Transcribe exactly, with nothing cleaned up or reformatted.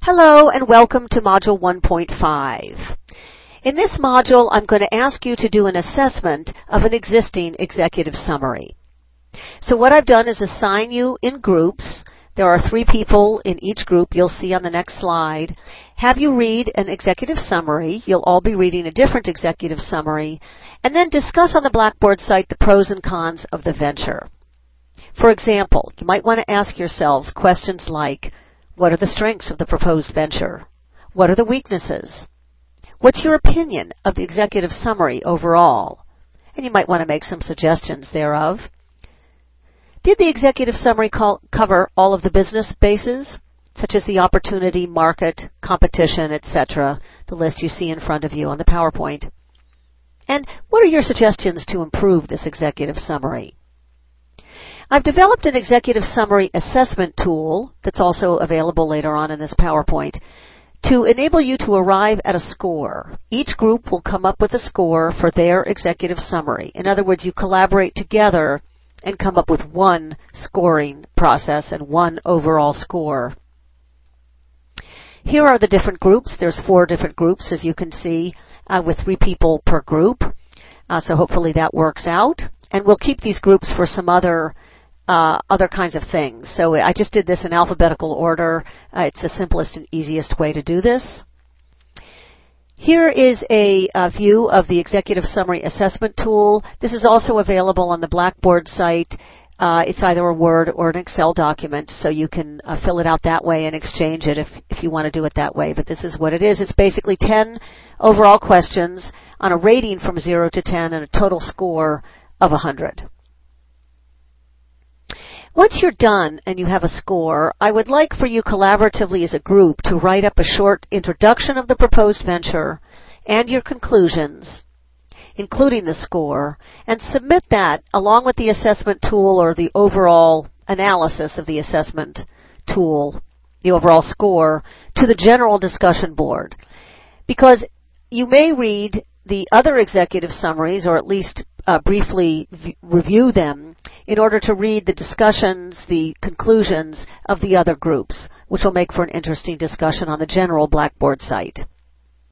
Hello and welcome to Module one point five. In this module, I'm going to ask you to do an assessment of an existing executive summary. So what I've done is assign you in groups. There are three people in each group you'll see on the next slide. Have you read an executive summary. You'll all be reading a different executive summary. And then discuss on the Blackboard site the pros and cons of the venture. For example, you might want to ask yourselves questions like, what are the strengths of the proposed venture? What are the weaknesses? What's your opinion of the executive summary overall? And you might want to make some suggestions thereof. Did the executive summary call, cover all of the business bases, such as the opportunity, market, competition, et cetera, the list you see in front of you on the PowerPoint? And what are your suggestions to improve this executive summary? I've developed an executive summary assessment tool that's also available later on in this PowerPoint to enable you to arrive at a score. Each group will come up with a score for their executive summary. In other words, you collaborate together and come up with one scoring process and one overall score. Here are the different groups. There's four different groups, as you can see, uh, with three people per group. Uh, so hopefully that works out. And we'll keep these groups for some other Uh, other kinds of things. So I just did this in alphabetical order. Uh, it's the simplest and easiest way to do this. Here is a, a view of the Executive Summary Assessment Tool. This is also available on the Blackboard site. Uh, it's either a Word or an Excel document, so you can uh, fill it out that way and exchange it if, if you want to do it that way. But this is what it is. It's basically ten overall questions on a rating from zero to ten and a total score of one hundred. Once you're done and you have a score, I would like for you collaboratively as a group to write up a short introduction of the proposed venture and your conclusions, including the score, and submit that along with the assessment tool or the overall analysis of the assessment tool, the overall score, to the general discussion board. Because you may read the other executive summaries, or at least uh, briefly v- review them, in order to read the discussions, the conclusions of the other groups, which will make for an interesting discussion on the general Blackboard site.